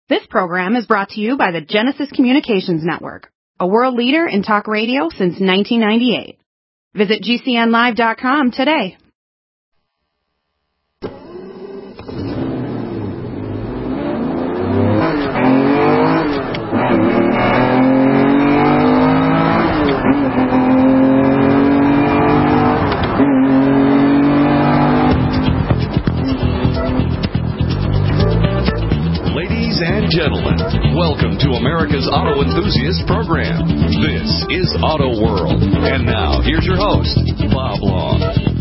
This program is brought to you by the Genesis Communications Network, a world leader in talk radio since 1998. Visit GCNlive.com today. Gentlemen, welcome to America's Auto Enthusiast Program. This is Auto World. And now, here's your host, Bob Long.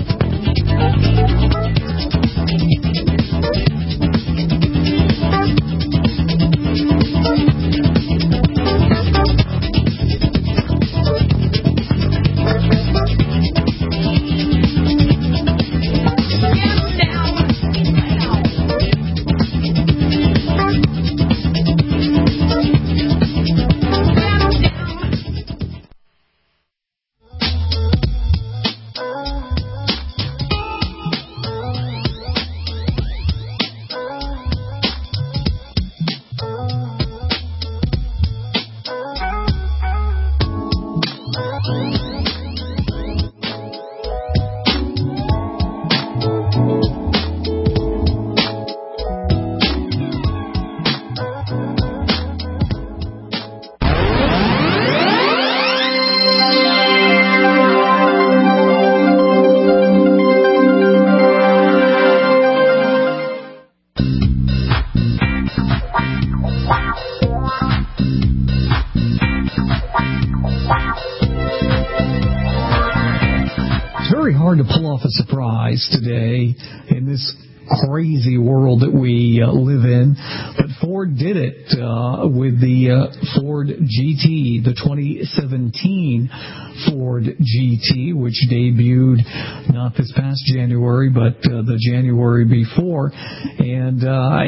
Today in this crazy world that we live in, but Ford did it with the Ford GT, the 2017 Ford GT, which debuted not this past January, but the January before, and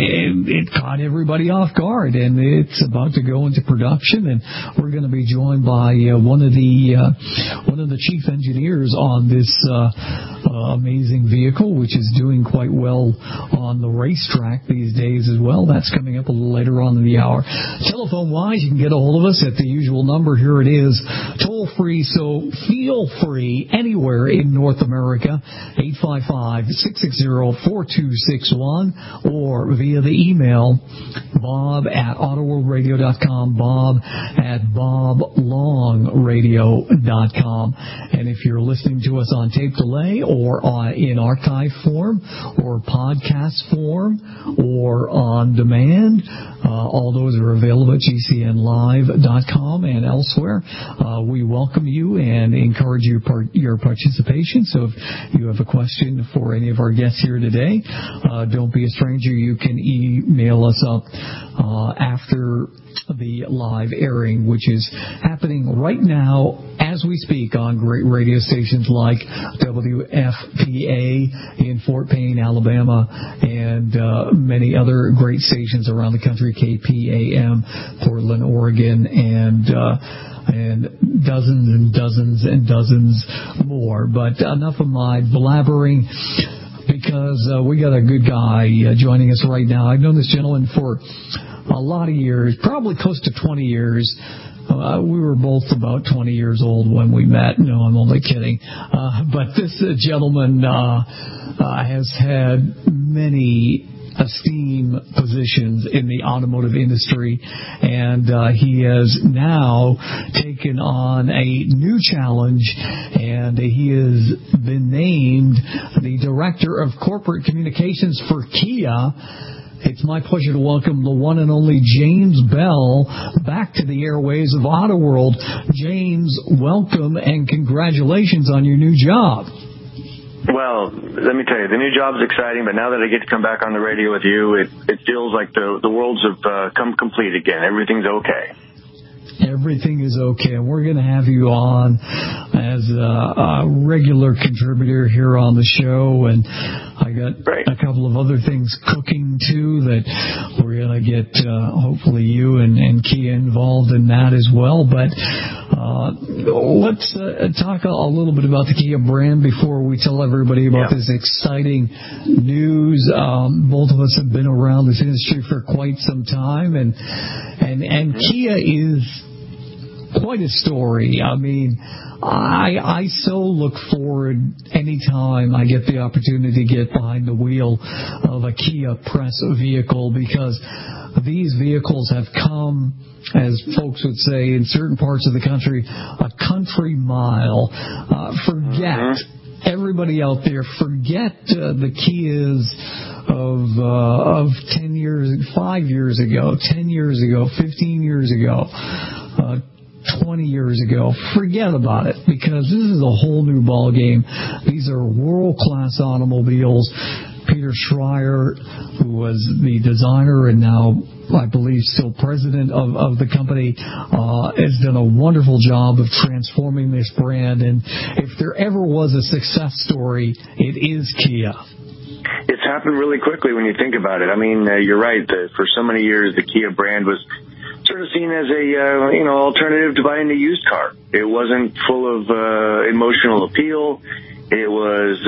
it caught everybody off guard, and it's about to go into production, and we're going to be joined by one of the chief engineers on this amazing vehicle, which is doing quite well on the racetrack these days as well. That's coming up a little later on in the hour. Telephone-wise, you can get a hold of us at the usual number. Here it is, toll-free, so feel free anywhere in North America, 855-660-4261, or via the email, bob@autoworldradio.com, bob@boblongradio.com. And if you're listening to us on tape delay or in archive form or podcast form or on demand, all those are available at GCNlive.com and elsewhere. We welcome you and encourage your participation. So if you have a question for any of our guests here today, don't be a stranger. You can email us up after the live airing, which is happening right now as we speak on great radio stations like WFPA in Fort Payne, Alabama, and many other great stations around the country, KPAM, Portland, Oregon, and dozens and dozens and dozens more. But enough of my blabbering, because we got a good guy joining us right now. I've known this gentleman for a lot of years, probably close to 20 years. We were both about 20 years old when we met. No, I'm only kidding. But this gentleman has had many esteemed positions in the automotive industry, and he has now taken on a new challenge, and he has been named the Director of Corporate Communications for Kia. It's my pleasure to welcome the one and only James Bell back to the airwaves of Auto World. James, welcome and congratulations on your new job. Well, let me tell you, the new job's exciting, but now that I get to come back on the radio with you, it feels like the worlds have come complete again. Everything's okay. Everything is okay, and we're going to have you on as a regular contributor here on the show, and I got a couple of other things cooking too that we're going to get hopefully you and Kia involved in that as well. But let's talk a little bit about the Kia brand before we tell everybody about this exciting news. Both of us have been around this industry for quite some time, and Kia is quite a story. I mean, I so look forward anytime I get the opportunity to get behind the wheel of a Kia press vehicle, because these vehicles have come, as folks would say in certain parts of the country, a country mile. Forget everybody out there. Forget the Kias of 10 years, 5 years ago, 10 years ago, 15 years ago, 20 years ago. Forget about it, because this is a whole new ball game. These are world-class automobiles. Peter Schreier, who was the designer and now, I believe, still president of the company, has done a wonderful job of transforming this brand. And if there ever was a success story, it is Kia. It's happened really quickly when you think about it. I mean, you're right. For so many years, the Kia brand was sort of seen as a alternative to buying a used car. It wasn't full of emotional appeal. It was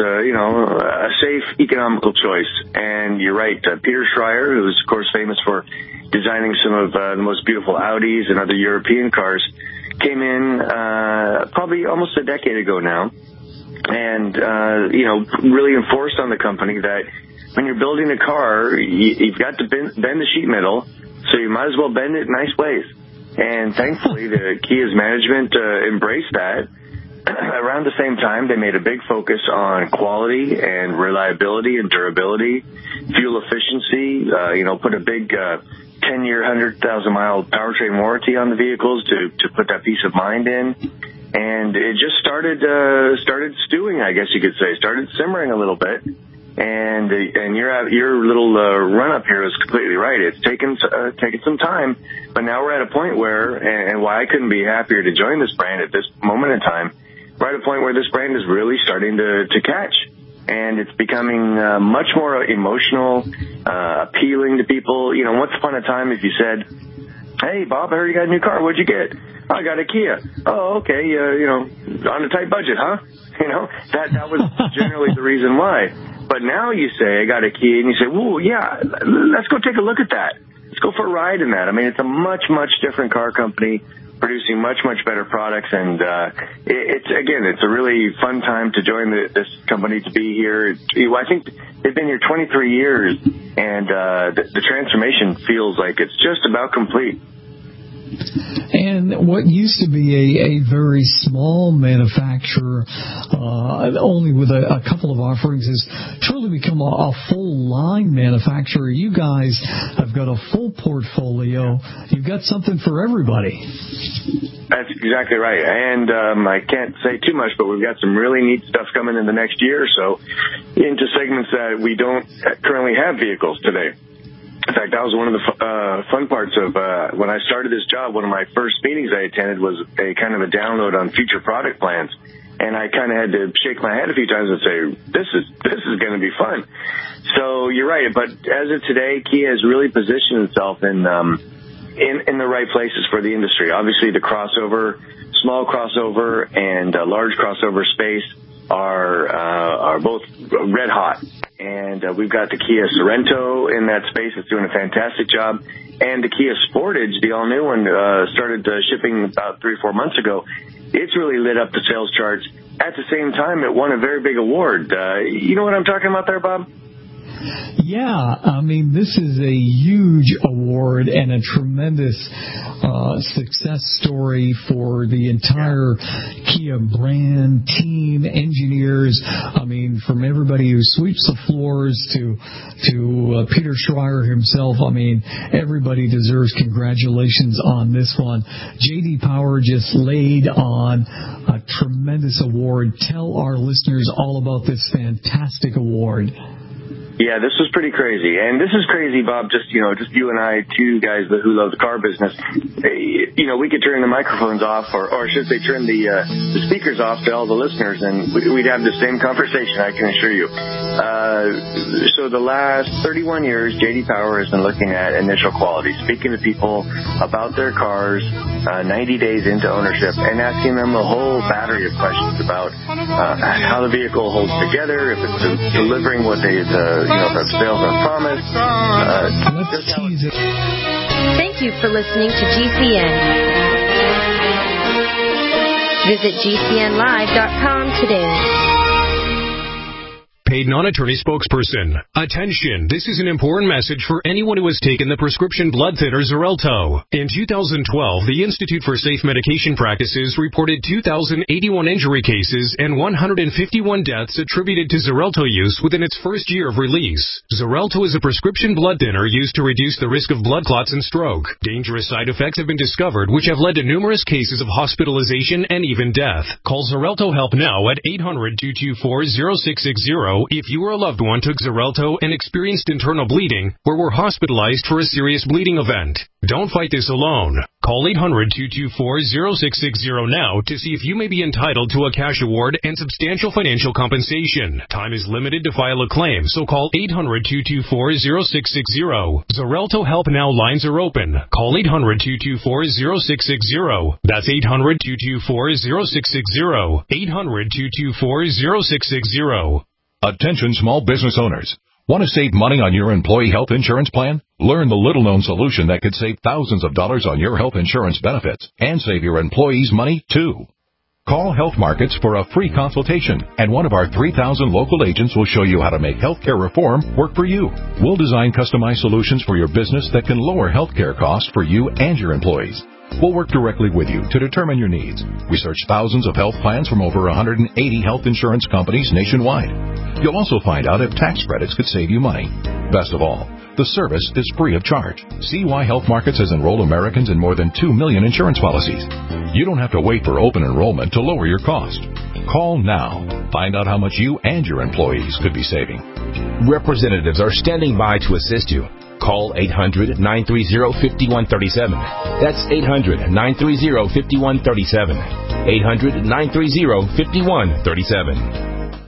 a safe, economical choice. And you're right, Peter Schreier, who is of course famous for designing some of the most beautiful Audis and other European cars, came in probably almost a decade ago now, and really enforced on the company that when you're building a car, you've got to bend the sheet metal. So you might as well bend it in nice ways. And thankfully, the Kia's management embraced that. Around the same time, they made a big focus on quality and reliability and durability, fuel efficiency, put a big 10-year, 100,000-mile powertrain warranty on the vehicles to put that peace of mind in. And it just started stewing, I guess you could say, started simmering a little bit. And your little run up here is completely right. It's taken some time, but now we're at a point where, and why I couldn't be happier to join this brand at this moment in time, we're at a point where this brand is really starting to catch, and it's becoming much more emotional, appealing to people. You know, once upon a time, if you said, "Hey, Bob, I heard you got a new car. What'd you get?" "Oh, I got a Kia." "Oh, okay. On a tight budget, huh?" That was generally the reason why. But now you say, "I got a Kia," and you say, "Well, yeah, let's go take a look at that. Let's go for a ride in that." I mean, it's a much, much different car company producing much, much better products, and it's a really fun time to join this company, to be here. I think they've been here 23 years, and the transformation feels like it's just about complete. And what used to be a very small manufacturer, only with a couple of offerings, has truly become a full line manufacturer. You guys have got a full portfolio. You've got something for everybody. That's exactly right. And I can't say too much, but we've got some really neat stuff coming in the next year or so into segments that we don't currently have vehicles today. In fact, that was one of the fun parts of when I started this job. One of my first meetings I attended was a kind of a download on future product plans, and I kind of had to shake my head a few times and say, "This is going to be fun." So you're right, but as of today, Kia has really positioned itself in the right places for the industry. Obviously, the crossover, small crossover, and large crossover space are both red hot. And we've got the Kia Sorento in that space. It's doing a fantastic job. And the Kia Sportage, the all-new one, started shipping about 3 or 4 months ago. It's really lit up the sales charts. At the same time, it won a very big award. You know what I'm talking about there, Bob? Yeah, I mean, this is a huge award and a tremendous success story for the entire Kia brand, team, engineers. I mean, from everybody who sweeps the floors to Peter Schreier himself. I mean, everybody deserves congratulations on this one. J.D. Power just laid on a tremendous award. Tell our listeners all about this fantastic award. Yeah, this was pretty crazy. And this is crazy, Bob, just you and I, two guys who love the car business. We could turn the microphones off, or should they turn the speakers off to all the listeners, and we'd have the same conversation, I can assure you. So the last 31 years, J.D. Power has been looking at initial quality, speaking to people about their cars 90 days into ownership, and asking them a whole battery of questions about how the vehicle holds together, if it's delivering what the sales are promised. Let's tease it. Thank you for listening to GCN. Visit GCNlive.com today. Paid non-attorney spokesperson. Attention, this is an important message for anyone who has taken the prescription blood thinner Xarelto. In 2012, the Institute for Safe Medication Practices reported 2,081 injury cases and 151 deaths attributed to Xarelto use within its first year of release. Xarelto is a prescription blood thinner used to reduce the risk of blood clots and stroke. Dangerous side effects have been discovered, which have led to numerous cases of hospitalization and even death. Call Xarelto Help now at 800-224-0660 if you or a loved one took Xarelto and experienced internal bleeding or were hospitalized for a serious bleeding event. Don't fight this alone. Call 800-224-0660 now to see if you may be entitled to a cash award and substantial financial compensation. Time is limited to file a claim, so call 800-224-0660. Xarelto Help Now lines are open. Call 800-224-0660. That's 800-224-0660. 800-224-0660. Attention small business owners. Want to save money on your employee health insurance plan? Learn the little-known solution that could save thousands of dollars on your health insurance benefits and save your employees money, too. Call Health Markets for a free consultation, and one of our 3,000 local agents will show you how to make healthcare reform work for you. We'll design customized solutions for your business that can lower healthcare costs for you and your employees. We'll work directly with you to determine your needs. Research thousands of health plans from over 180 health insurance companies nationwide. You'll also find out if tax credits could save you money. Best of all, the service is free of charge. See why Health Markets has enrolled Americans in more than 2 million insurance policies. You don't have to wait for open enrollment to lower your cost. Call now. Find out how much you and your employees could be saving. Representatives are standing by to assist you. Call 800-930-5137. That's 800-930-5137. 800-930-5137.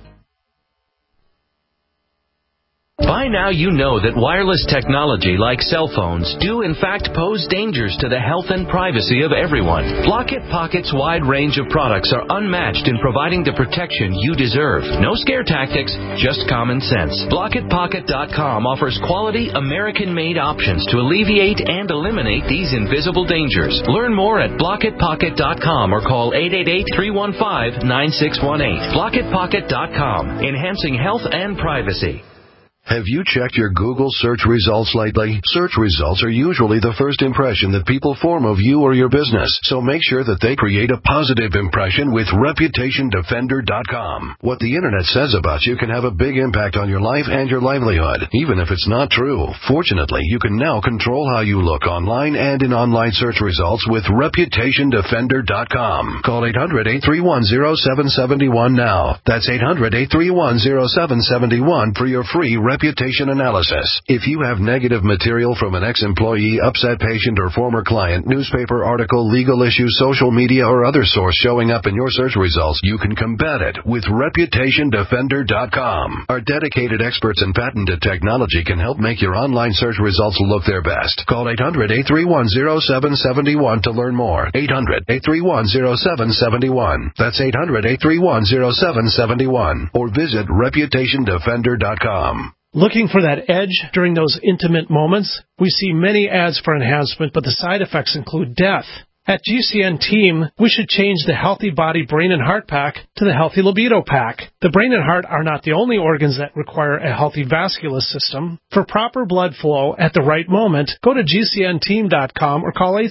By now you know that wireless technology like cell phones do in fact pose dangers to the health and privacy of everyone. Block-It Pocket's wide range of products are unmatched in providing the protection you deserve. No scare tactics, just common sense. BlockItPocket.com offers quality American-made options to alleviate and eliminate these invisible dangers. Learn more at BlockItPocket.com or call 888-315-9618. BlockItPocket.com, enhancing health and privacy. Have you checked your Google search results lately? Search results are usually the first impression that people form of you or your business, so make sure that they create a positive impression with ReputationDefender.com. What the Internet says about you can have a big impact on your life and your livelihood, even if it's not true. Fortunately, you can now control how you look online and in online search results with ReputationDefender.com. Call 800-831-0771 now. That's 800-831-0771 for your free reputation analysis. If you have negative material from an ex-employee, upset patient, or former client, newspaper article, legal issue, social media, or other source showing up in your search results, you can combat it with ReputationDefender.com. Our dedicated experts in patented technology can help make your online search results look their best. Call 800-831-0771 to learn more. 800-831-0771. That's 800-831-0771. Or visit ReputationDefender.com. Looking for that edge during those intimate moments? We see many ads for enhancement, but the side effects include death. At GCN Team, we should change the Healthy Body, Brain, and Heart Pack to the Healthy Libido Pack. The brain and heart are not the only organs that require a healthy vascular system. For proper blood flow at the right moment, go to GCNteam.com or call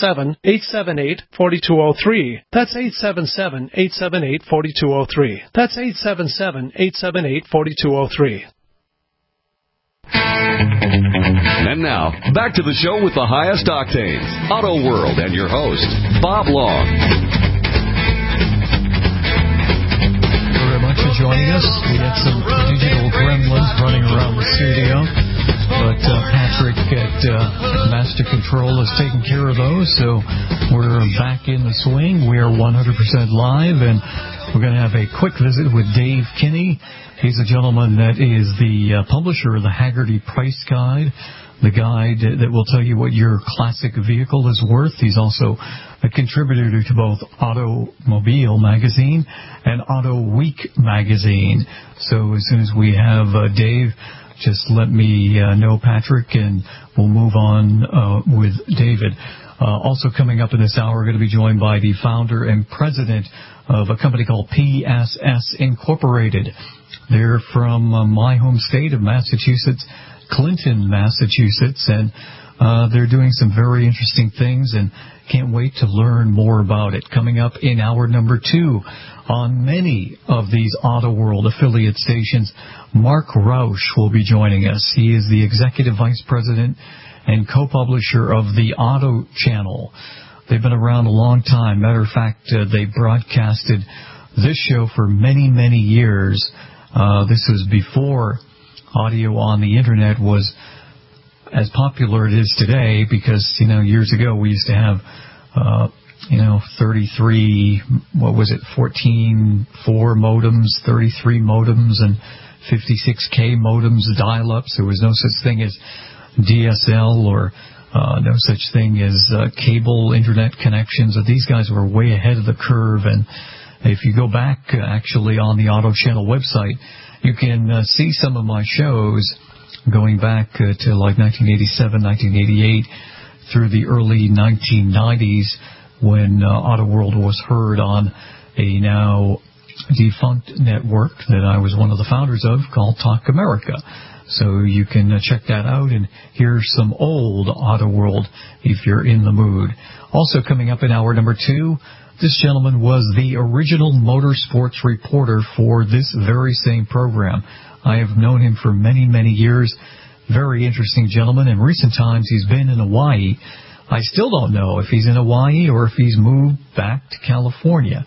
877-878-4203. That's 877-878-4203. That's 877-878-4203. And now, back to the show with the highest octanes, Auto World, and your host, Bob Long. Very much joining us. We had some digital gremlins running around the studio, but Patrick at Master Control has taken care of those, so we're back in the swing. We are 100% live, and we're going to have a quick visit with Dave Kinney. He's a gentleman that is the publisher of the Hagerty Price Guide, the guide that will tell you what your classic vehicle is worth. He's also a contributor to both Automobile Magazine and Auto Week Magazine. So as soon as we have Dave, just let me know, Patrick, and we'll move on with David. Also coming up in this hour, we're going to be joined by the founder and president of a company called PSS Incorporated. They're from my home state of Massachusetts, Clinton, Massachusetts, and they're doing some very interesting things, and can't wait to learn more about it. Coming up in hour number 2 on many of these Auto World affiliate stations, Mark Rausch will be joining us. He is the executive vice president and co-publisher of the Auto Channel. They've been around a long time. Matter of fact, they broadcasted this show for many, many years. This was before audio on the internet was as popular as it is today, because, years ago we used to have, 33, 14.4 modems, 33 modems, and 56K modems, dial-ups. There was no such thing as DSL or no such thing as cable internet connections. So these guys were way ahead of the curve, and if you go back actually on the Auto Channel website, you can see some of my shows going back to like 1987, 1988, through the early 1990s, when Auto World was heard on a now defunct network that I was one of the founders of called Talk America. So you can check that out and hear some old Auto World if you're in the mood. Also coming up in hour number 2, this gentleman was the original motorsports reporter for this very same program. I have known him for many, many years. Very interesting gentleman. In recent times, he's been in Hawaii. I still don't know if he's in Hawaii or if he's moved back to California.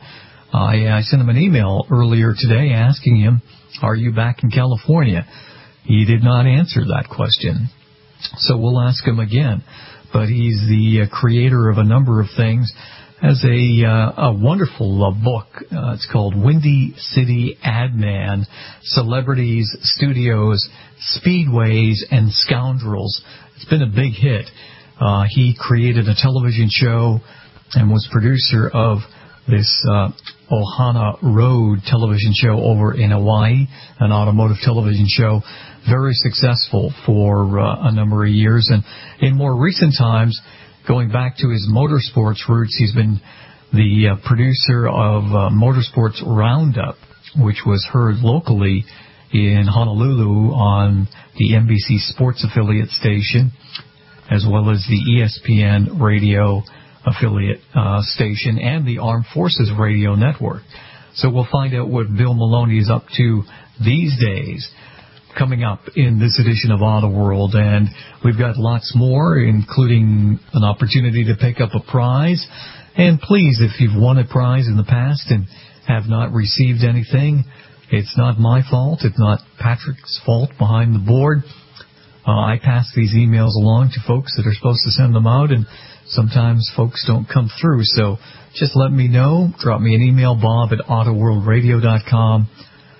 I sent him an email earlier today asking him, are you back in California? He did not answer that question. So we'll ask him again. But he's the creator of a number of things. Has a wonderful book. It's called Windy City Ad Man, Celebrities, Studios, Speedways, and Scoundrels. It's been a big hit. He created a television show and was producer of this Ohana Road television show over in Hawaii, an automotive television show. Very successful for a number of years. And in more recent times, going back to his motorsports roots, he's been the producer of Motorsports Roundup, which was heard locally in Honolulu on the NBC Sports affiliate station, as well as the ESPN radio affiliate station and the Armed Forces Radio Network. So we'll find out what Bill Maloney is up to these days. Coming up in this edition of Auto World, and we've got lots more, including an opportunity to pick up a prize. And please, if you've won a prize in the past and have not received anything, it's not my fault. It's not Patrick's fault behind the board. I pass these emails along to folks that are supposed to send them out, and sometimes folks don't come through. So just let me know. Drop me an email, bob@autoworldradio.com.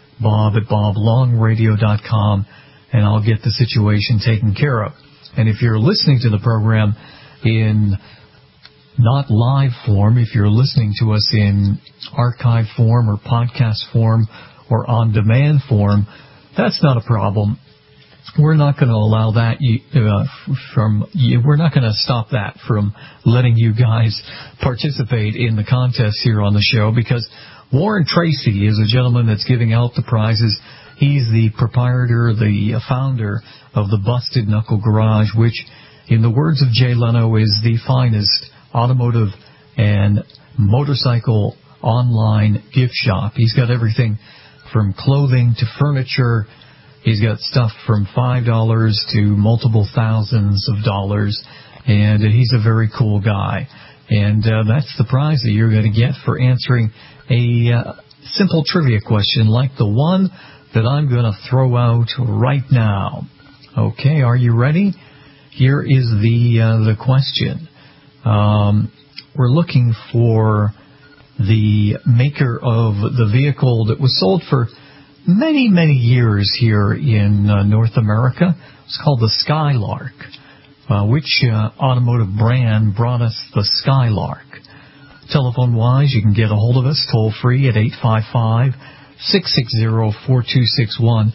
bob@boblongradio.com, and I'll get the situation taken care of. And if you're listening to the program in not live form, if you're listening to us in archive form or podcast form or on-demand form, that's not a problem. We're not going to allow that we're not going to stop that from letting you guys participate in the contest here on the show, because Warren Tracy is a gentleman that's giving out the prizes. He's the proprietor, the founder of the Busted Knuckle Garage, which, in the words of Jay Leno, is the finest automotive and motorcycle online gift shop. He's got everything from clothing to furniture. He's got stuff from $5 to multiple thousands of dollars, and he's a very cool guy. And that's the prize that you're going to get for answering a simple trivia question like the one that I'm going to throw out right now. Okay, are you ready? Here is the question. We're looking for the maker of the vehicle that was sold for many, many years here in North America. It's called the Skylark. Which automotive brand brought us the Skylark? Telephone-wise, you can get a hold of us toll-free at 855-660-4261,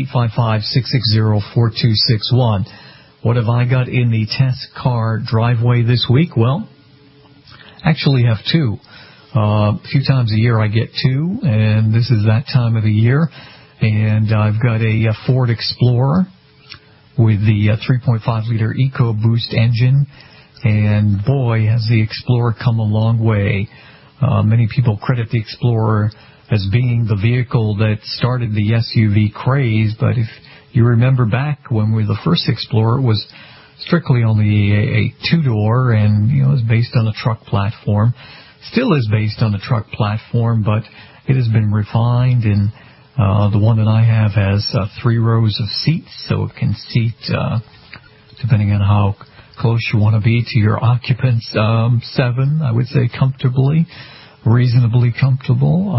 855-660-4261. What have I got in the test car driveway this week? Well, actually have two. A few times a year I get two, and this is that time of the year. And I've got a Ford Explorer with the 3.5-liter EcoBoost engine. And boy, has the Explorer come a long way. Many people credit the Explorer as being the vehicle that started the SUV craze, but if you remember back when the first Explorer was strictly only a two-door and it was based on a truck platform. Still is based on a truck platform, but it has been refined, and the one that I have has 3 rows of seats, so it can seat, depending on how close you want to be to your occupants, 7, I would say comfortably, reasonably comfortable.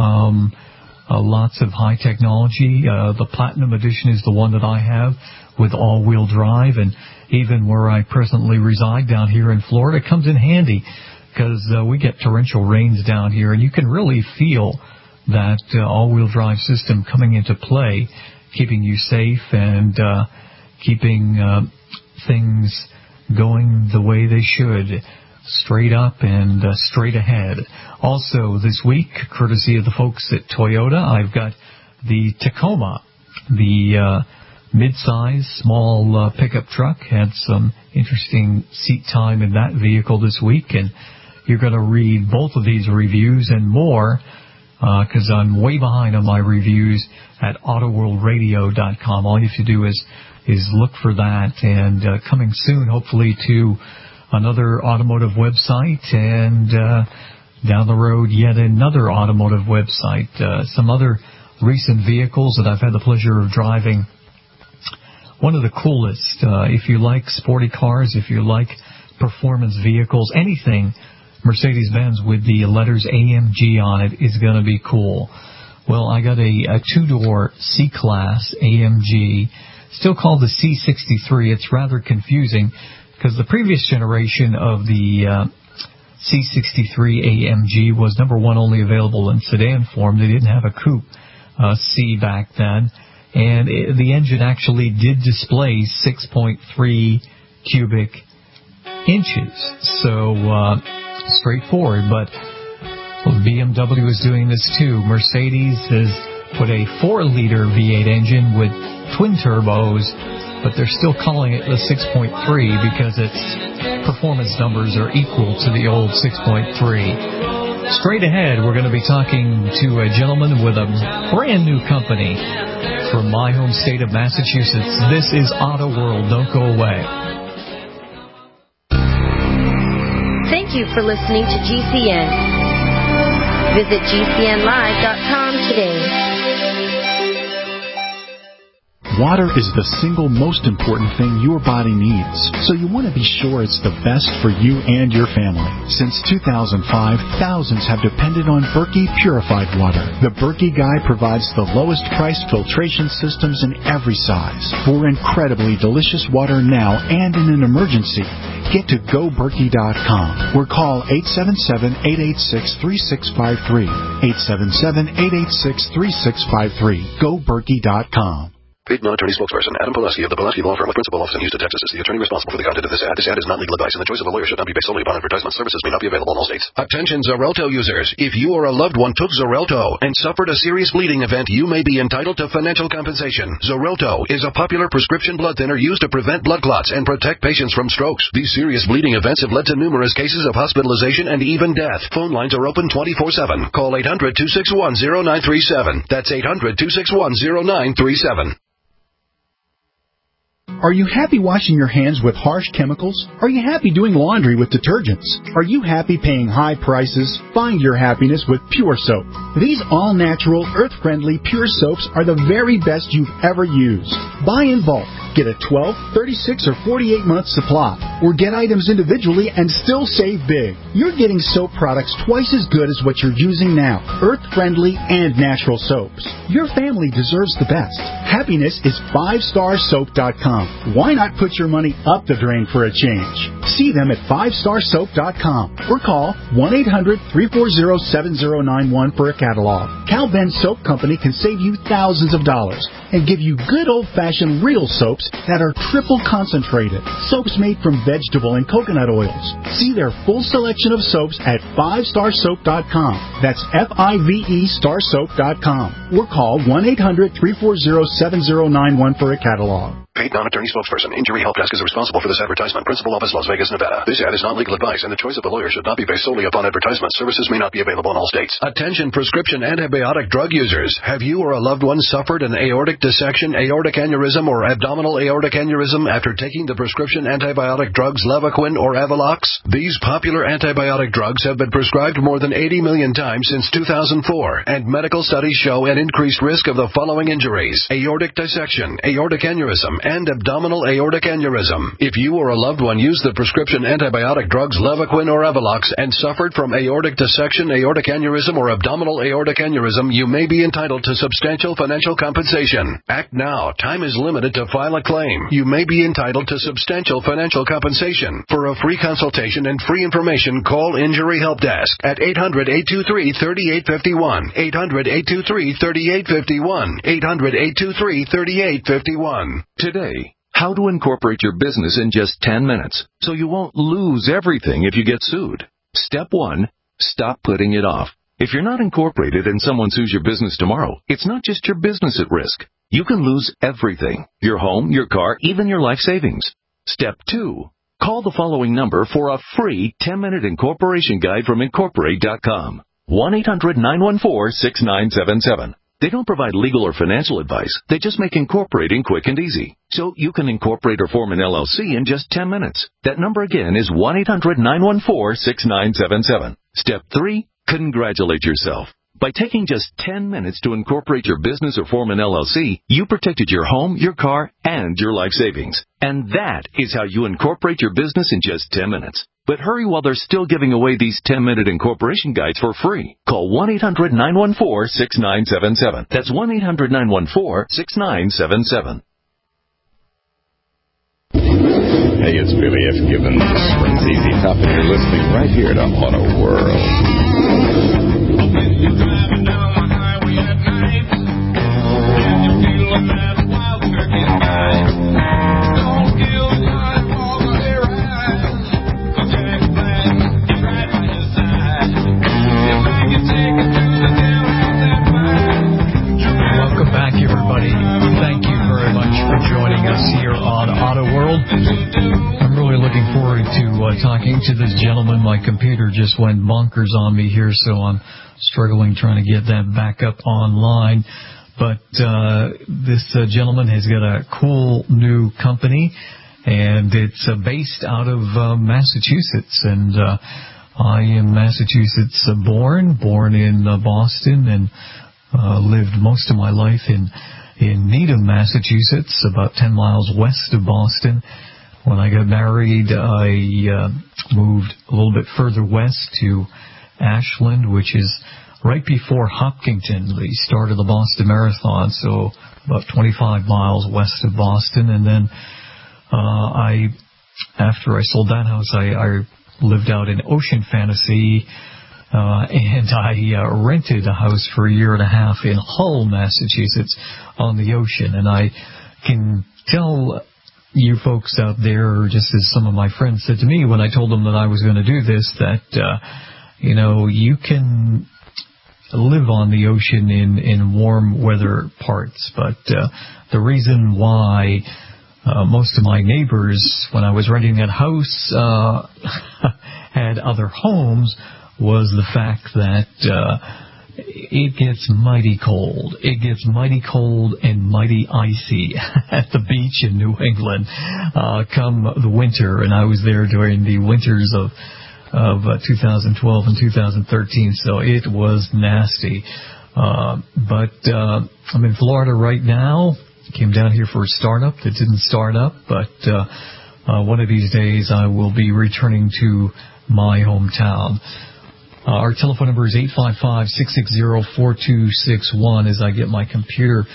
Lots of high technology. The Platinum Edition is the one that I have with all-wheel drive, and even where I presently reside down here in Florida, it comes in handy because we get torrential rains down here, and you can really feel that all-wheel drive system coming into play, keeping you safe and keeping things going the way they should, straight up and straight ahead. Also this week, courtesy of the folks at Toyota, I've got the Tacoma, the mid-size, small pickup truck. Had some interesting seat time in that vehicle this week, and you're going to read both of these reviews and more because I'm way behind on my reviews at autoworldradio.com. All you have to do is look for that, and coming soon, hopefully, to another automotive website, and down the road, yet another automotive website. Some other recent vehicles that I've had the pleasure of driving. One of the coolest, if you like sporty cars, if you like performance vehicles, anything Mercedes-Benz with the letters AMG on it is going to be cool. Well, I got a two-door C-Class AMG, still called the C63. It's rather confusing because the previous generation of the C63 AMG was, number one, only available in sedan form. They didn't have a coupe C back then. And the engine actually did display 6.3 cubic inches. So straightforward, but BMW is doing this too. Mercedes has put a 4-liter V8 engine with twin turbos, but they're still calling it the 6.3 because its performance numbers are equal to the old 6.3. Straight ahead, we're going to be talking to a gentleman with a brand new company from my home state of Massachusetts. This is Auto World. Don't go away. Thank you for listening to GCN. Visit GCNlive.com today. Water is the single most important thing your body needs, so you want to be sure it's the best for you and your family. Since 2005, thousands have depended on Berkey purified water. The Berkey Guy provides the lowest priced filtration systems in every size. For incredibly delicious water now and in an emergency, get to GoBerkey.com or call 877-886-3653. 877-886-3653. GoBerkey.com. Paid non-attorney spokesperson Adam Pulaski of the Pulaski Law Firm with principal office in Houston, Texas, is the attorney responsible for the content of this ad. This ad is not legal advice, and the choice of a lawyer should not be based solely upon advertisement. Services may not be available in all states. Attention Xarelto users. If you or a loved one took Xarelto and suffered a serious bleeding event, you may be entitled to financial compensation. Xarelto is a popular prescription blood thinner used to prevent blood clots and protect patients from strokes. These serious bleeding events have led to numerous cases of hospitalization and even death. Phone lines are open 24/7. Call 800-261-0937. That's 800-261-0937. Are you happy washing your hands with harsh chemicals? Are you happy doing laundry with detergents? Are you happy paying high prices? Find your happiness with Pure Soap. These all-natural, earth-friendly Pure Soaps are the very best you've ever used. Buy in bulk. Get a 12, 36, or 48-month supply. Or get items individually and still save big. You're getting soap products twice as good as what you're using now. Earth-friendly and natural soaps. Your family deserves the best. Happiness is 5starsoap.com. Why not put your money up the drain for a change? See them at 5starsoap.com or call 1-800-340-7091 for a catalog. Cal Ben Soap Company can save you thousands of dollars and give you good old-fashioned real soaps that are triple concentrated. Soaps made from vegetable and coconut oils. See their full selection of soaps at 5starsoap.com. That's F-I-V-E starsoap.com. Or call 1-800-340-7091 for a catalog. Paid non-attorney spokesperson. Injury Help Desk is responsible for this advertisement. Principal office, Las Vegas, Nevada. This ad is not legal advice, and the choice of a lawyer should not be based solely upon advertisement. Services may not be available in all states. Attention prescription antibiotic drug users. Have you or a loved one suffered an aortic dissection, aortic aneurysm, or abdominal aortic aneurysm after taking the prescription antibiotic drugs Levaquin or Avelox? These popular antibiotic drugs have been prescribed more than 80 million times since 2004, and medical studies show an increased risk of the following injuries: aortic dissection, aortic aneurysm, and abdominal aortic aneurysm. If you or a loved one used the prescription antibiotic drugs Levaquin or Avelox and suffered from aortic dissection, aortic aneurysm, or abdominal aortic aneurysm, you may be entitled to substantial financial compensation. Act now. Time is limited to file a claim. You may be entitled to substantial financial compensation. For a free consultation and free information, call Injury Help Desk at 800-823-3851, 800-823-3851, 800-823-3851. Today, how to incorporate your business in just 10 minutes so you won't lose everything if you get sued. Step 1, stop putting it off. If you're not incorporated and someone sues your business tomorrow, it's not just your business at risk. You can lose everything: your home, your car, even your life savings. Step 2, call the following number for a free 10-minute incorporation guide from Incorporate.com. 1-800-914-6977. They don't provide legal or financial advice. They just make incorporating quick and easy. So you can incorporate or form an LLC in just 10 minutes. That number again is 1-800-914-6977. Step 3, congratulate yourself. By taking just 10 minutes to incorporate your business or form an LLC, you protected your home, your car, and your life savings. And that is how you incorporate your business in just 10 minutes. But hurry while they're still giving away these 10-minute incorporation guides for free. Call 1-800-914-6977. That's 1-800-914-6977. Hey, it's Billy F. Gibbons. Springs Easy Top, and you're listening right here to Auto World. You're driving down the highway at night, and you feel like that wild turkey night. Don't kill life all the way right. I'll take a plan right by your side. If I can take it to the devil at that mine. Welcome back, everybody. Thank you very much for joining us here on Auto World. I'm really looking forward to talking to this gentleman. My computer just went bonkers on me here, so I'm struggling trying to get that back up online. But this gentleman has got a cool new company, and it's based out of Massachusetts. And I am Massachusetts born in Boston, and lived most of my life in Needham, Massachusetts, about 10 miles west of Boston. When I got married, I moved a little bit further west to Ashland, which is right before Hopkinton, the start of the Boston Marathon, so about 25 miles west of Boston. And then after I sold that house, I lived out in Ocean Fantasy, and I rented a house for a year and a half in Hull, Massachusetts, on the ocean. And I can tell you folks out there, just as some of my friends said to me when I told them that I was going to do this, that, you can live on the ocean in warm weather parts. But the reason why most of my neighbors, when I was renting that house, had other homes was the fact that it gets mighty cold. It gets mighty cold and mighty icy at the beach in New England come the winter, and I was there during the winters of 2012 and 2013, so it was nasty. But I'm in Florida right now. Came down here for a startup that didn't start up, but one of these days I will be returning to my hometown. Our telephone number is 855-660-4261 as I get my computer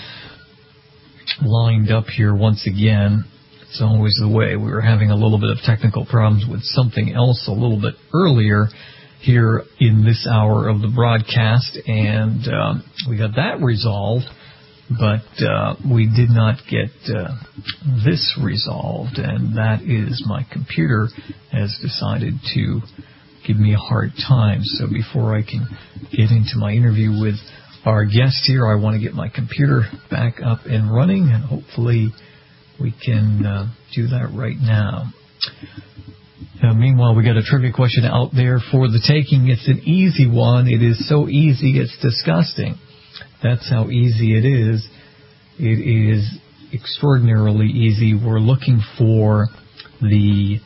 lined up here once again. It's always the way. We were having a little bit of technical problems with something else a little bit earlier here in this hour of the broadcast, and we got that resolved, but we did not get this resolved, and that is my computer has decided to give me a hard time. So before I can get into my interview with our guest here, I want to get my computer back up and running, and hopefully we can do that right now. Meanwhile, we got a trivia question out there for the taking. It's an easy one. It is so easy, it's disgusting. That's how easy it is. It is extraordinarily easy. We're looking for the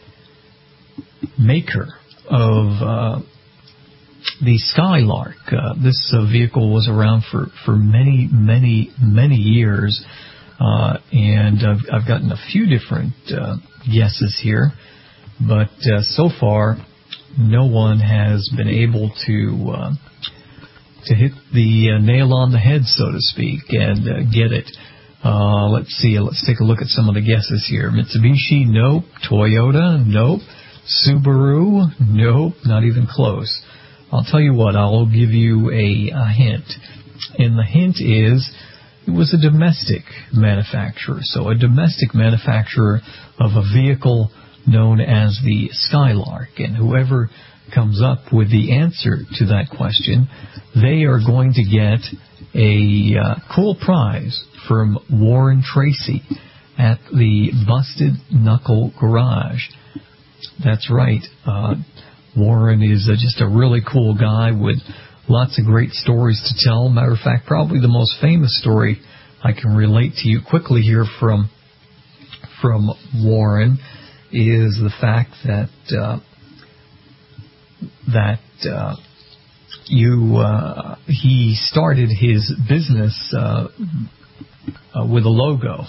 maker of the Skylark. This vehicle was around for many, many, many years, and I've gotten a few different guesses here, but so far no one has been able to hit the nail on the head, so to speak, and get it. Let's see. Let's take a look at some of the guesses here. Mitsubishi, nope. Toyota, nope. Subaru, nope. Not even close. I'll tell you what. I'll give you a hint. And the hint is it was a domestic manufacturer. So a domestic manufacturer of a vehicle known as the Skylark. And whoever comes up with the answer to that question, they are going to get a cool prize from Warren Tracy at the Busted Knuckle Garage. That's right. Warren is just a really cool guy with lots of great stories to tell. Matter of fact, probably the most famous story I can relate to you quickly here from Warren is the fact that he started his business with a logo.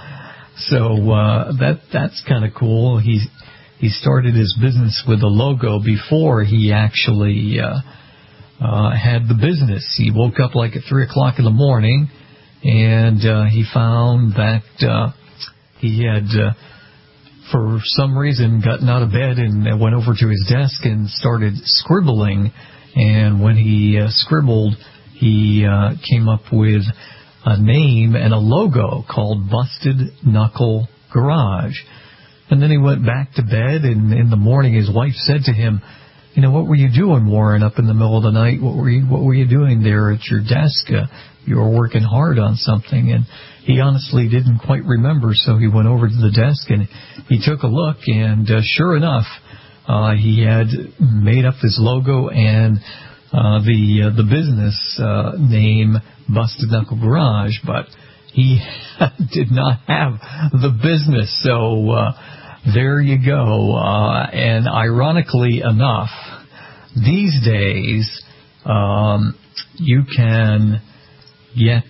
So that's kind of cool. He started his business with a logo before he actually had the business. He woke up like at 3 o'clock in the morning, and he found that he had, for some reason, gotten out of bed and went over to his desk and started scribbling. And when he scribbled, he came up with a name and a logo called Busted Knuckle Garage. And then he went back to bed, and in the morning his wife said to him, "You know, what were you doing, Warren, up in the middle of the night? What were you doing there at your desk? You were working hard on something." And he honestly didn't quite remember, so he went over to the desk and he took a look, and sure enough, he had made up his logo and the business name Busted Knuckle Garage, but he did not have the business. So there you go. And ironically enough, these days you can get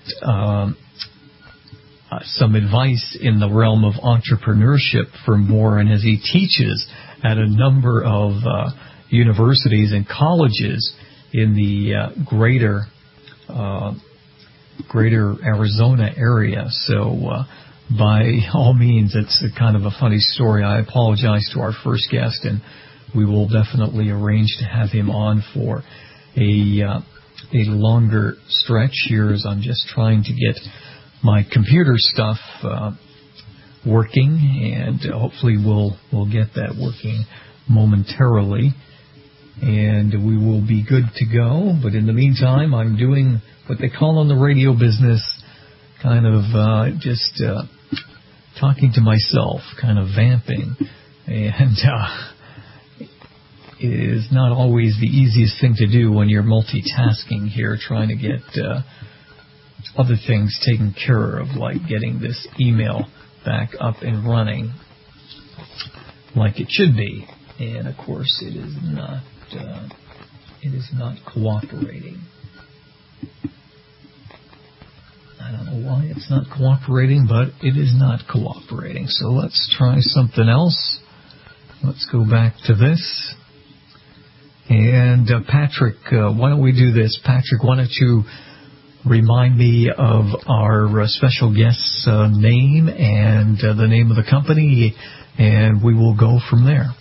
some advice in the realm of entrepreneurship from Warren as he teaches at a number of universities and colleges in the greater Arizona area. So by all means, it's a kind of a funny story. I apologize to our first guest, and we will definitely arrange to have him on for a longer stretch here, as I'm just trying to get my computer stuff working, and hopefully we'll get that working momentarily, and we will be good to go. But in the meantime, I'm doing what they call in the radio business kind of just talking to myself, kind of vamping. And is not always the easiest thing to do when you're multitasking here, trying to get other things taken care of, like getting this email back up and running like it should be. And of course, it is not cooperating. I don't know why it's not cooperating, but it is not cooperating. So let's try something else. Let's go back to this. And Patrick, why don't we do this? Patrick, why don't you remind me of our special guest's name and the name of the company, and we will go from there.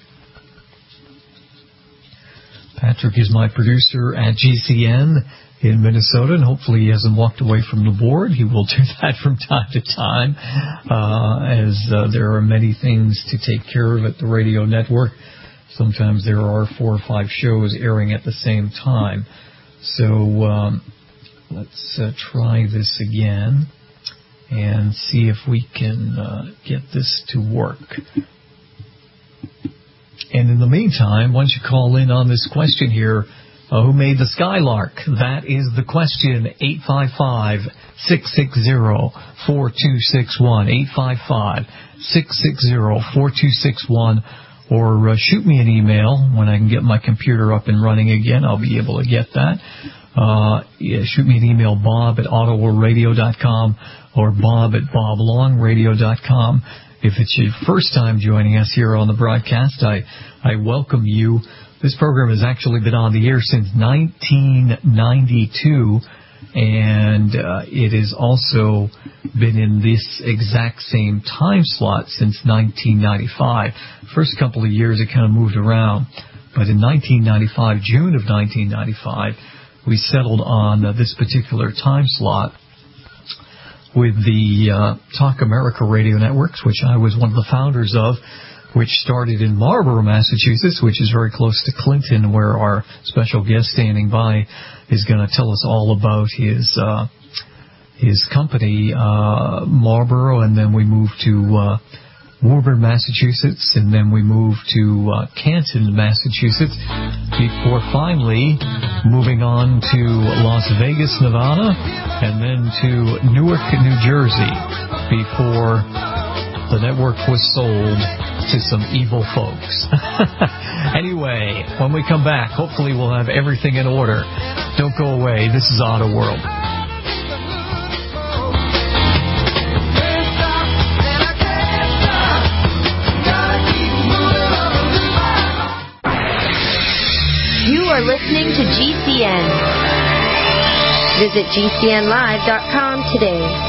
Patrick is my producer at GCN in Minnesota, and hopefully he hasn't walked away from the board. He will do that from time to time, as there are many things to take care of at the radio network. Sometimes there are 4 or 5 shows airing at the same time. So let's try this again and see if we can get this to work. And in the meantime, why don't you call in on this question here, who made the Skylark? That is the question, 855-660-4261, 855-660-4261, or shoot me an email when I can get my computer up and running again. I'll be able to get that. Shoot me an email, bob@autoworldradio.com or bob@boblongradio.com. If it's your first time joining us here on the broadcast, I welcome you. This program has actually been on the air since 1992, and it has also been in this exact same time slot since 1995. First couple of years it kind of moved around, but in 1995, June of 1995, we settled on this particular time slot with the Talk America radio networks, which I was one of the founders of, which started in Marlborough, Massachusetts, which is very close to Clinton, where our special guest standing by is going to tell us all about his company, Marlborough, and then we moved to Woburn, Massachusetts, and then we moved to Canton, Massachusetts, before finally moving on to Las Vegas, Nevada, and then to Newark, New Jersey, before the network was sold to some evil folks. Anyway, when we come back, hopefully we'll have everything in order. Don't go away. This is Auto World. You are listening to GCN. Visit GCNlive.com today.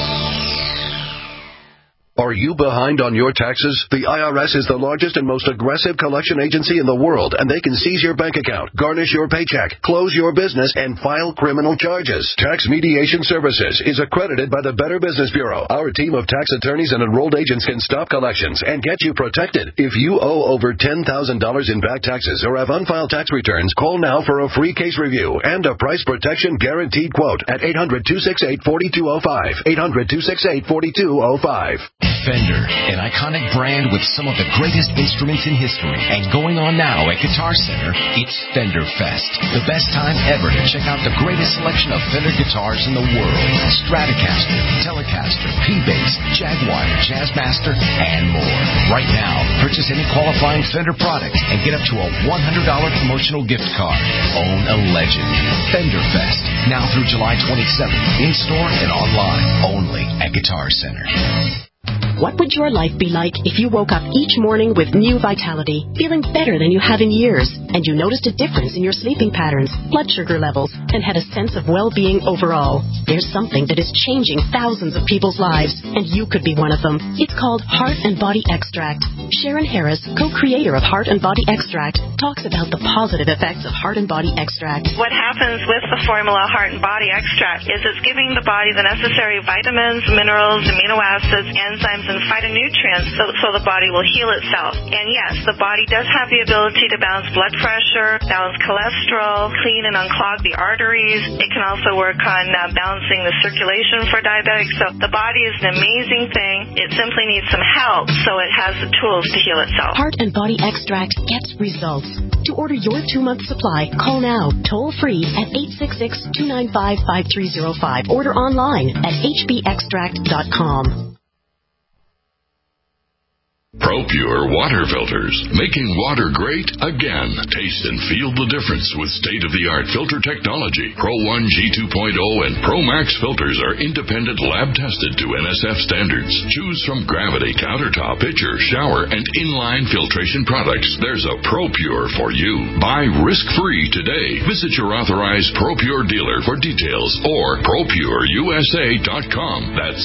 Are you behind on your taxes? The IRS is the largest and most aggressive collection agency in the world, and they can seize your bank account, garnish your paycheck, close your business, and file criminal charges. Tax Mediation Services is accredited by the Better Business Bureau. Our team of tax attorneys and enrolled agents can stop collections and get you protected. If you owe over $10,000 in back taxes or have unfiled tax returns, call now for a free case review and a price protection guaranteed quote at 800-268-4205. 800-268-4205. Fender, an iconic brand with some of the greatest instruments in history. And going on now at Guitar Center, it's Fender Fest. The best time ever to check out the greatest selection of Fender guitars in the world. Stratocaster, Telecaster, P-Bass, Jaguar, Jazzmaster, and more. Right now, purchase any qualifying Fender product and get up to a $100 promotional gift card. Own a legend. Fender Fest, now through July 27th, in-store and online, only at Guitar Center. What would your life be like if you woke up each morning with new vitality, feeling better than you have in years, and you noticed a difference in your sleeping patterns, blood sugar levels, and had a sense of well-being overall? There's something that is changing thousands of people's lives, and you could be one of them. It's called Heart and Body Extract. Sharon Harris, co-creator of Heart and Body Extract, talks about the positive effects of Heart and Body Extract. What happens with the formula Heart and Body Extract is it's giving the body the necessary vitamins, minerals, amino acids, enzymes, and phytonutrients so the body will heal itself. And yes, the body does have the ability to balance blood pressure, balance cholesterol, clean and unclog the arteries. It can also work on balancing the circulation for diabetics. So the body is an amazing thing. It simply needs some help so it has the tools to heal itself. Heart and Body Extract gets results. To order your 2-month supply, call now, toll-free at 866-295-5305. Order online at hbextract.com. ProPure water filters, making water great again. Taste and feel the difference with state-of-the-art filter technology. Pro 1 G2.0 and Pro Max filters are independent lab-tested to NSF standards. Choose from Gravity, Countertop, Pitcher, Shower, and Inline filtration products. There's a ProPure for you. Buy risk-free today. Visit your authorized ProPure dealer for details or ProPureUSA.com. That's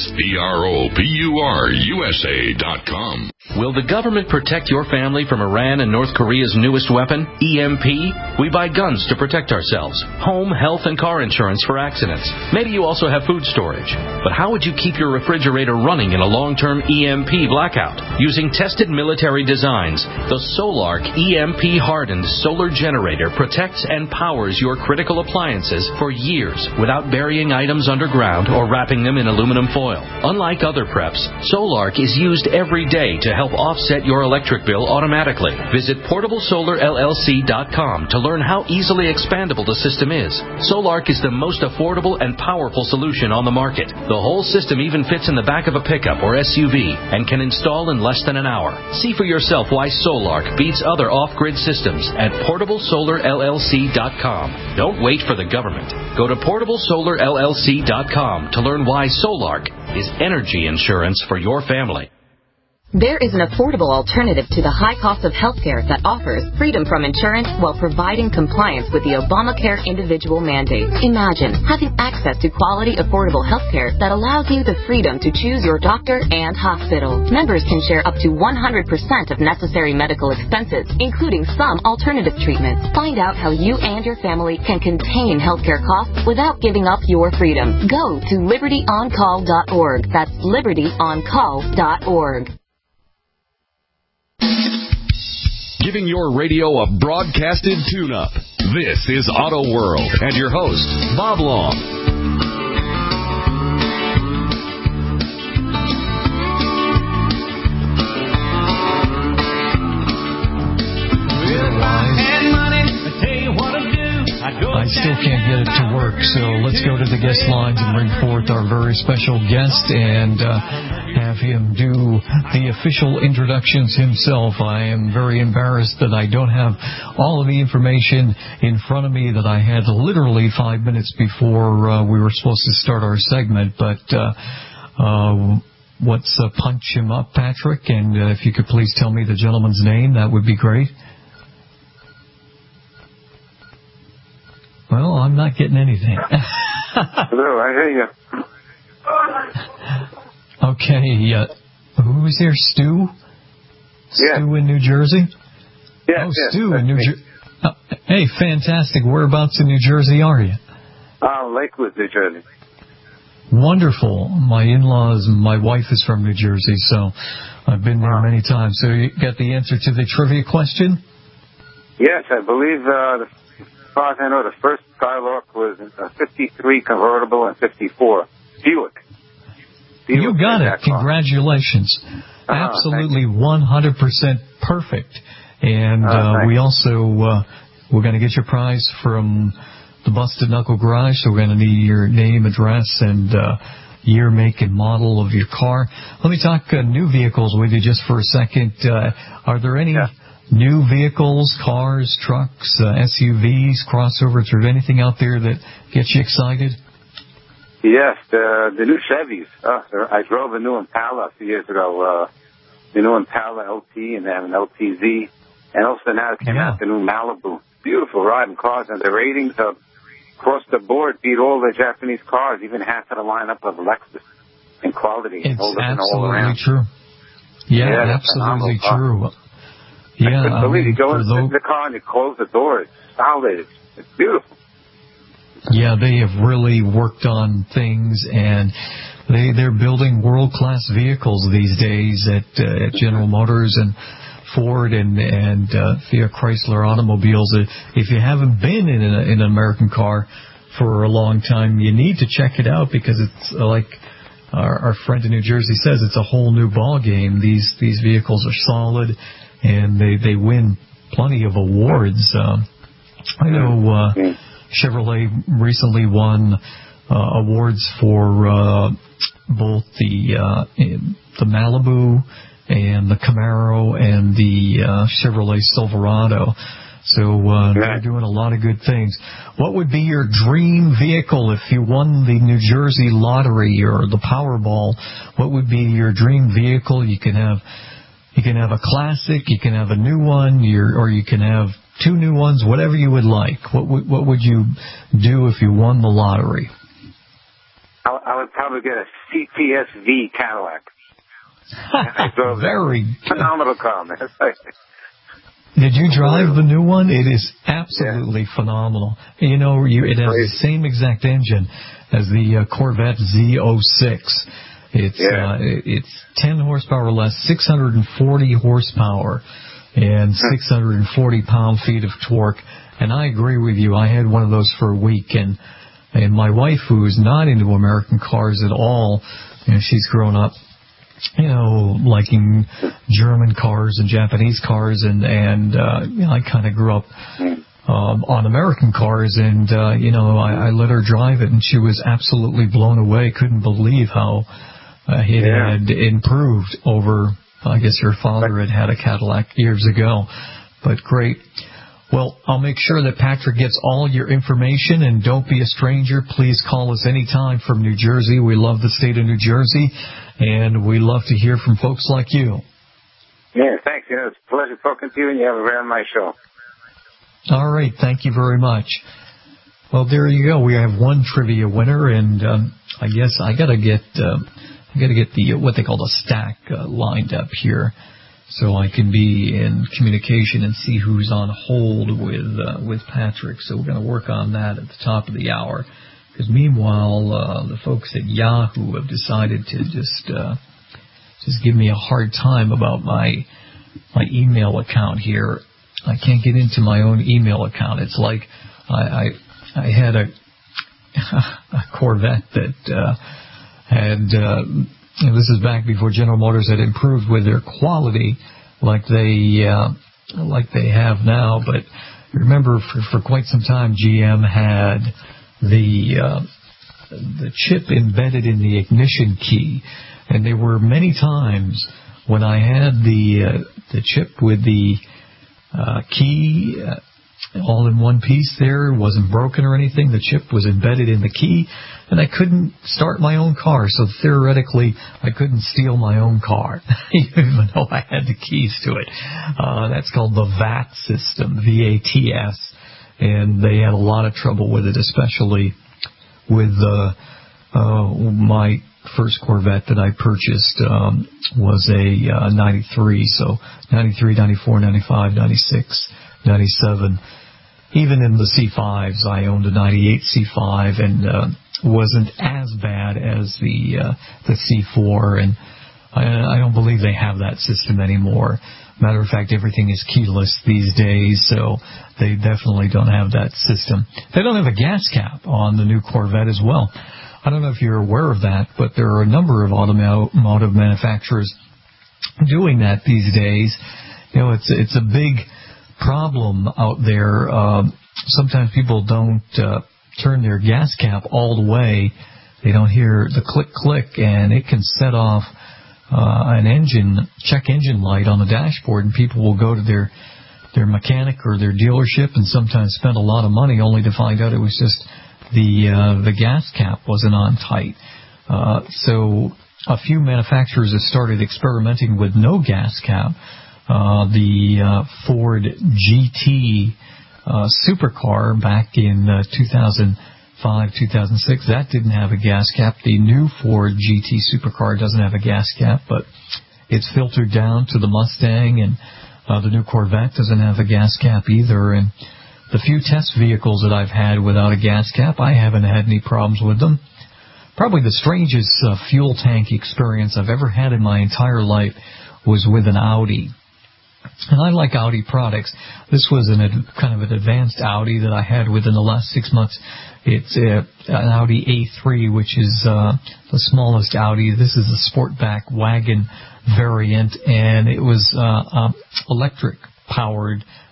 ProPureUSA.com. Will the government protect your family from Iran and North Korea's newest weapon, EMP? We buy guns to protect ourselves, home, health, and car insurance for accidents. Maybe you also have food storage. But how would you keep your refrigerator running in a long-term EMP blackout? Using tested military designs, the Solark EMP-hardened solar generator protects and powers your critical appliances for years without burying items underground or wrapping them in aluminum foil. Unlike other preps, Solark is used every day to help offset your electric bill automatically. Visit PortableSolarLLC.com to learn how easily expandable the system is. Solark is the most affordable and powerful solution on the market. The whole system even fits in the back of a pickup or SUV and can install in less than an hour. See for yourself why Solark beats other off-grid systems at PortableSolarLLC.com. Don't wait for the government. Go to PortableSolarLLC.com to learn why Solark is energy insurance for your family. There is an affordable alternative to the high cost of healthcare that offers freedom from insurance while providing compliance with the Obamacare individual mandate. Imagine having access to quality, affordable healthcare that allows you the freedom to choose your doctor and hospital. Members can share up to 100% of necessary medical expenses, including some alternative treatments. Find out how you and your family can contain healthcare costs without giving up your freedom. Go to libertyoncall.org. That's libertyoncall.org. Giving your radio a broadcasted tune-up. This is Auto World and your host, Bob Long. I still can't get it to work, so let's go to the guest lines and bring forth our very special guest and have him do the official introductions himself. I am very embarrassed that I don't have all of the information in front of me that I had literally 5 minutes before we were supposed to start our segment, but let's punch him up, Patrick, and if you could please tell me the gentleman's name, that would be great. Well, I'm not getting anything. Hello, I hear you. Okay, who was there? Stu? Yeah. Stu in New Jersey? Yeah, Stu in New Jersey. Hey, fantastic. Whereabouts in New Jersey are you? Lakewood, New Jersey. Wonderful. My in-laws, my wife is from New Jersey, so I've been there many times. So you got the answer to the trivia question? Yes, I believe as far as I know, the first Skylark was a 53 convertible and 54 Buick. You got it. Congratulations. Absolutely 100% perfect. And we also, we're going to get your prize from the Busted Knuckle Garage, so we're going to need your name, address, and year, make, and model of your car. Let me talk new vehicles with you just for a second. Are there any new vehicles, cars, trucks, SUVs, crossovers, or anything out there that gets you excited? Yes, the new Chevys. I drove a new Impala a few years ago. The new Impala LT and then an LTZ. And also now came out the new Malibu. Beautiful riding cars, and the ratings across the board beat all the Japanese cars, even half of the lineup of Lexus in quality. It's absolutely all around. True. Yeah, absolutely true. I couldn't believe you go into the car and you close the door. It's solid. It's beautiful. Yeah, they have really worked on things, and they're building world-class vehicles these days at General Motors and Ford and Fiat Chrysler automobiles. If you haven't been in an American car for a long time, you need to check it out, because it's like our friend in New Jersey says, it's a whole new ball game. These vehicles are solid, and they win plenty of awards. I know Chevrolet recently won awards for both the Malibu and the Camaro and the Chevrolet Silverado. So they're doing a lot of good things. What would be your dream vehicle if you won the New Jersey lottery or the Powerball? What would be your dream vehicle? You can have a classic, you can have a new one, or you can have two new ones, whatever you would like. What would you do if you won the lottery? I would probably get a CTS-V Cadillac. Very phenomenal car, man. Did you drive the new one? It is absolutely phenomenal. You know, it has the same exact engine as the Corvette Z06. It's 10 horsepower less, 640 horsepower, and 640 pound-feet of torque. And I agree with you. I had one of those for a week, and my wife, who is not into American cars at all, she's grown up, liking German cars and Japanese cars, and I kind of grew up on American cars, and I let her drive it, and she was absolutely blown away. Couldn't believe how it had improved over. I guess her father had a Cadillac years ago, but great. Well, I'll make sure that Patrick gets all your information, and don't be a stranger. Please call us anytime from New Jersey. We love the state of New Jersey, and we love to hear from folks like you. Yeah, thanks. It's a pleasure talking to you, and you have a very nice show. All right, thank you very much. Well, there you go. We have one trivia winner, and I guess I gotta get the what they call the stack lined up here, so I can be in communication and see who's on hold with Patrick. So we're going to work on that at the top of the hour. Because meanwhile, the folks at Yahoo have decided to just give me a hard time about my email account here. I can't get into my own email account. It's like I had a Corvette that had. This is back before General Motors had improved with their quality like they have now. But remember, for quite some time, GM had the chip embedded in the ignition key, and there were many times when I had the chip with the key all in one piece there. It wasn't broken or anything. The chip was embedded in the key, and I couldn't start my own car. So theoretically, I couldn't steal my own car, even though I had the keys to it. That's called the VAT system, VATS, and they had a lot of trouble with it, especially with my first Corvette that I purchased was a 93, so 93, 94, 95, 96, 97. Even in the C5s, I owned a 98 C5, and wasn't as bad as the C4, and I don't believe they have that system anymore. Matter of fact, everything is keyless these days, so they definitely don't have that system. They don't have a gas cap on the new Corvette as well. I don't know if you're aware of that, but there are a number of automotive manufacturers doing that these days. It's a big problem out there. Sometimes people don't turn their gas cap all the way. They don't hear the click, and it can set off an check engine light on the dashboard, and people will go to their mechanic or their dealership and sometimes spend a lot of money only to find out it was just the gas cap wasn't on tight. So a few manufacturers have started experimenting with no gas cap. The Ford GT supercar back in 2005, 2006, that didn't have a gas cap. The new Ford GT supercar doesn't have a gas cap, but it's filtered down to the Mustang, and the new Corvette doesn't have a gas cap either. And the few test vehicles that I've had without a gas cap, I haven't had any problems with them. Probably the strangest fuel tank experience I've ever had in my entire life was with an Audi. And I like Audi products. This was kind of an advanced Audi that I had within the last 6 months. It's an Audi A3, which is the smallest Audi. This is a Sportback wagon variant, and it was electric powered,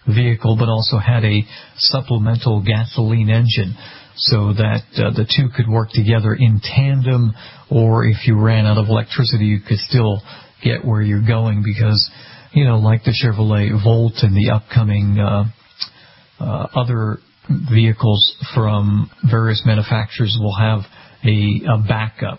vehicle, but also had a supplemental gasoline engine so that the two could work together in tandem, or if you ran out of electricity, you could still get where you're going because, like the Chevrolet Volt and the upcoming other vehicles from various manufacturers will have a backup,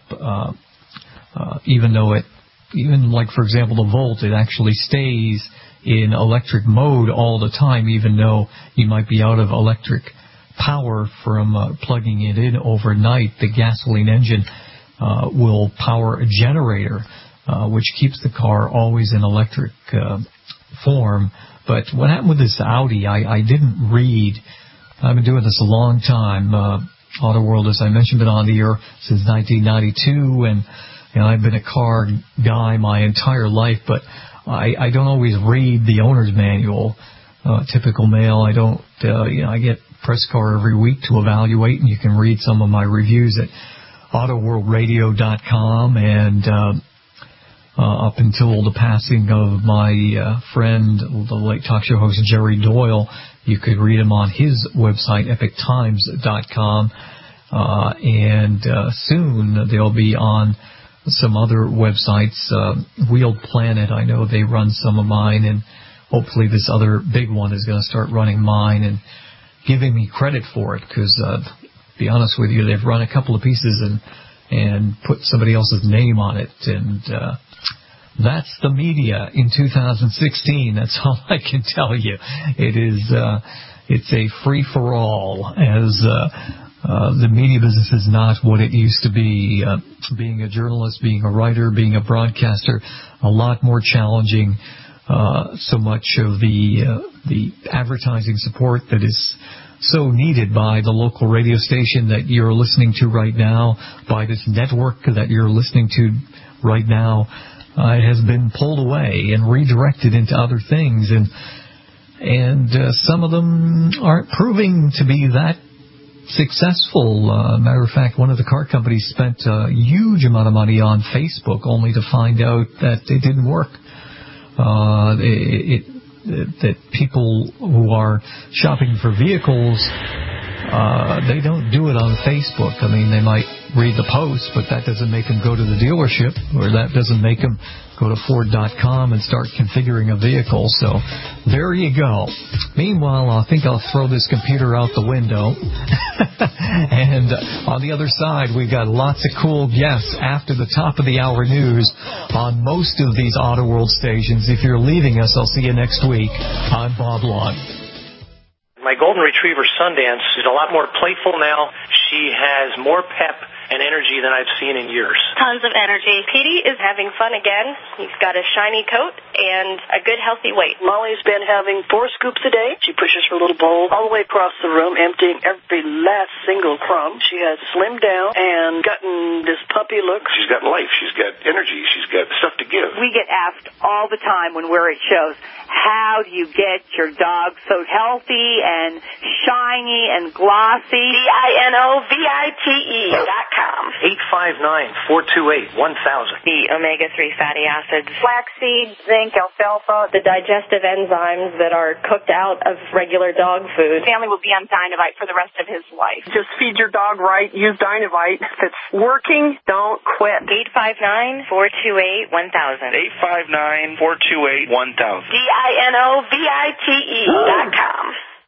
even like, for example, the Volt, it actually stays in electric mode all the time, even though you might be out of electric power from plugging it in overnight. The gasoline engine will power a generator, which keeps the car always in electric form. But what happened with this Audi, I didn't read. I've been doing this a long time. Auto World, as I mentioned, been on the air since 1992, and I've been a car guy my entire life, but I don't always read the owner's manual. Typical male, I don't, I get Press Car every week to evaluate, and you can read some of my reviews at autoworldradio.com, and up until the passing of my friend, the late talk show host Jerry Doyle, you could read him on his website, epictimes.com, and soon they'll be on some other websites. Wheeled Planet, I know they run some of mine, and hopefully this other big one is going to start running mine and giving me credit for it, because to be honest with you, they've run a couple of pieces and put somebody else's name on it, and that's the media in 2016. That's all I can tell you. It's a free-for-all, as the media business is not what it used to be. Being a journalist, being a writer, being a broadcaster, a lot more challenging. So much of the advertising support that is so needed by the local radio station that you're listening to right now, by this network that you're listening to right now, it has been pulled away and redirected into other things, and some of them aren't proving to be that successful. Matter of fact, one of the car companies spent a huge amount of money on Facebook only to find out that it didn't work. That people who are shopping for vehicles, they don't do it on Facebook. I mean, they might read the post, but that doesn't make them go to the dealership, or that doesn't make them go to Ford.com and start configuring a vehicle. So there you go. Meanwhile, I think I'll throw this computer out the window. And on the other side, we've got lots of cool guests after the top of the hour news on most of these Auto World stations. If you're leaving us, I'll see you next week. I'm Bob Long. My golden retriever, Sundance, is a lot more playful now. She has more pep and energy than I've seen in years. Tons of energy. Petey is having fun again. He's got a shiny coat and a good healthy weight. Molly's been having 4 scoops a day. She pushes her little bowl all the way across the room, emptying every last single crumb. She has slimmed down and gotten this puppy look. She's got life. She's got energy. She's got stuff to give. We get asked all the time when we're at shows, how do you get your dog so healthy and shiny and glossy? DINOVITE.com. 859-428-1000. The omega-3 fatty acids, flaxseed, zinc, alfalfa, the digestive enzymes that are cooked out of regular dog food. Family will be on Dinovite for the rest of his life. Just feed your dog right. Use Dinovite. If it's working, don't quit. 859-428-1000. 859-428-1000. DINOVITE.com.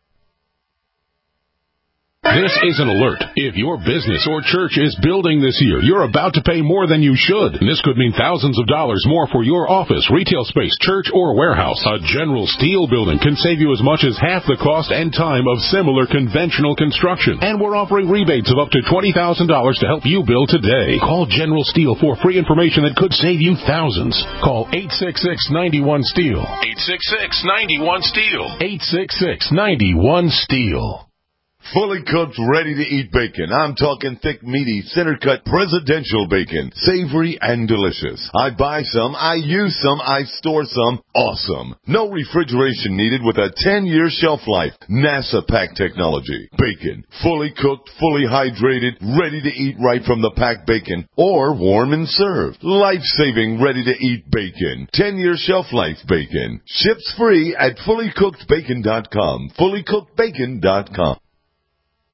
This is an alert. If your business or church is building this year, you're about to pay more than you should. And this could mean thousands of dollars more for your office, retail space, church, or warehouse. A General Steel building can save you as much as half the cost and time of similar conventional construction. And we're offering rebates of up to $20,000 to help you build today. Call General Steel for free information that could save you thousands. Call 866-91-STEEL. 866-91-STEEL. 866-91-STEEL. Fully cooked, ready-to-eat bacon. I'm talking thick, meaty, center-cut presidential bacon. Savory and delicious. I buy some, I use some, I store some. Awesome. No refrigeration needed with a 10-year shelf life. NASA pack technology. Bacon. Fully cooked, fully hydrated, ready to eat right from the packed bacon. Or warm and served. Life-saving, ready-to-eat bacon. 10-year shelf life bacon. Ships free at fullycookedbacon.com. Fullycookedbacon.com.